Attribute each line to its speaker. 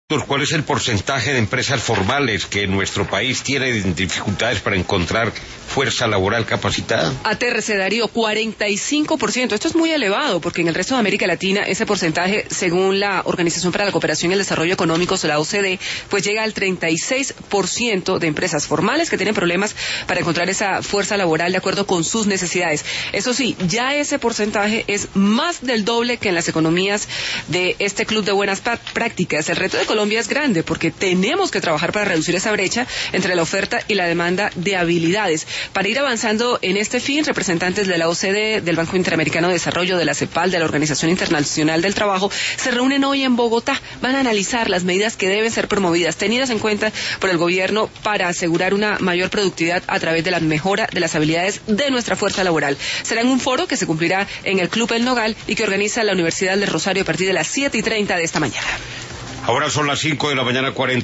Speaker 1: ¿Cuál es el porcentaje de empresas formales que en nuestro país tienen dificultades para encontrar fuerza laboral capacitada?
Speaker 2: Atérrese, Darío, 45%. Esto es muy elevado porque en el resto de América Latina ese porcentaje, según la Organización para la Cooperación y el Desarrollo Económicos, la OCDE, pues llega al 36% de empresas formales que tienen problemas para encontrar esa fuerza laboral de acuerdo con sus necesidades. Eso sí, ya ese porcentaje es más del doble que en las economías de este club de buenas prácticas. El reto de Colombia es grande porque tenemos que trabajar para reducir esa brecha entre la oferta y la demanda de habilidades. Para ir avanzando en este fin, representantes de la OCDE, del Banco Interamericano de Desarrollo, de la CEPAL, de la Organización Internacional del Trabajo, se reúnen hoy en Bogotá. Van a analizar las medidas que deben ser promovidas, tenidas en cuenta por el gobierno para asegurar una mayor productividad a través de la mejora de las habilidades de nuestra fuerza laboral. Será en un foro que se cumplirá en el Club El Nogal y que organiza la Universidad del Rosario a partir de las 7:30 de esta mañana.
Speaker 1: Ahora son las 5 de la mañana, 40.